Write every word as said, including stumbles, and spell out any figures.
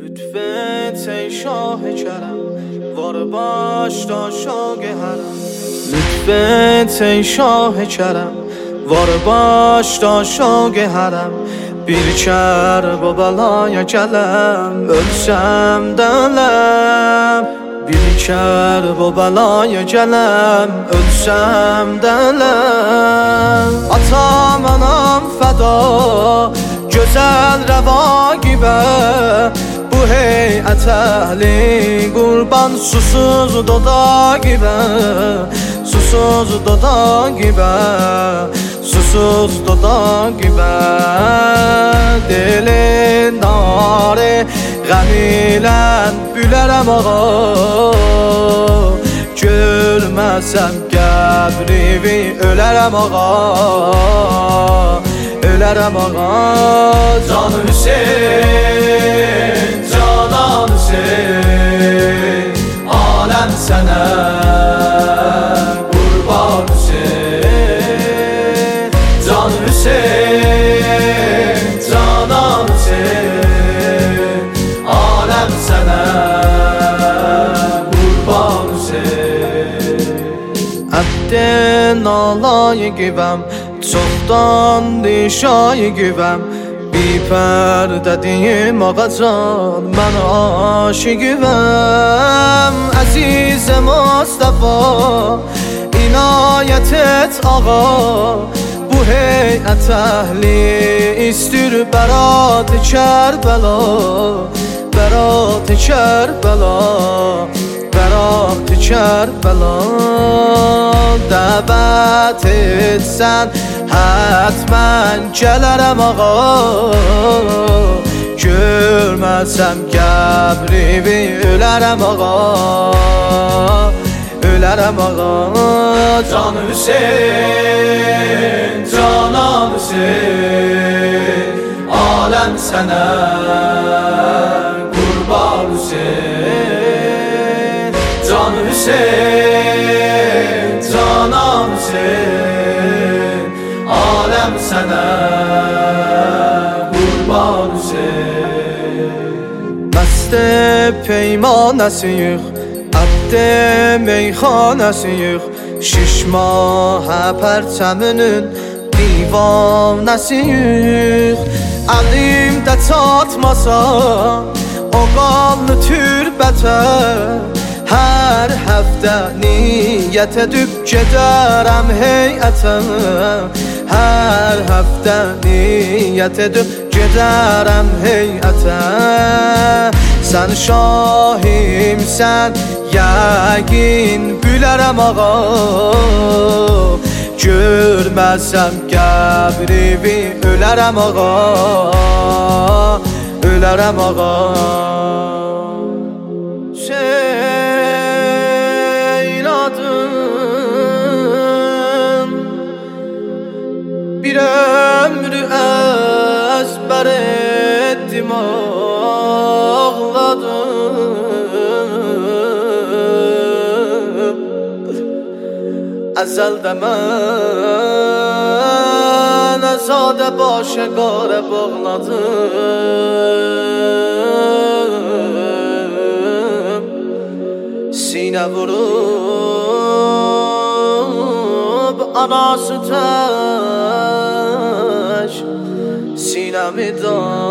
لطفت ای شاه کرم وار باش تا شاگ حرم لطفت ای شاه کرم وار باش تا şag hərəm Bir kər bu balaya gələm Ölsəm də öləm Bir kər bu balaya gələm Ölsəm də öləm Atam anam fəda Gözəl rəvaqibə Bu heyət əhli qurban Susuz dodaqibə Susuz dodaqibə Susuz dodaqibə Dilin nare Qəmilən bülərəm ağa Görməsəm qəbrivi Ölərəm ağa Ölərəm ağa Can Hüseyin Canan Hüseyin Aləm sənə Qurban Hüseyin Can Hüseyin Canan Hüseyin Aləm sənə Qurban Hüseyin Əbdin alayıqivəm Çoxdan dişayıqivəm Bir pərdədiyim ağacan Mən aşiqivəm Əzizəm Mustafa İnayət et ağa Bu heyət əhli İstir bərat Kərbəla Bərat Kərbəla Bərat Kərbəla Dəvət etsən Hətmən gələrəm ağa Görməsəm qəbrivi Ölərəm ağa Ölərəm ağa Can Hüseyin Canan Hüseyin Aləm sənə Qurban Hüseyin Can Hüseyin Canan Hüseyin Aləm sənə Qurban Hüseyin Məst peymanəsiyik Əbd meyxanəsiyik Şiş mahə pərçəminin divanəsiyik Əlimdə çatmasa O qanlı türbətə Hər həftə niyyət edib gedərəm heyətə Hər həftə niyyət edib gedərəm heyətə Sən şahimsən, yəqin bülərəm ağa Görməsəm qəbrivi ölərəm ağa Ölərəm ağa Hüseyin adın Bir ömrü əzbər etdim ağladım Əzəldə mən əzadə başa qarə bağladım Sinə vurub anası tək Sinəmi dar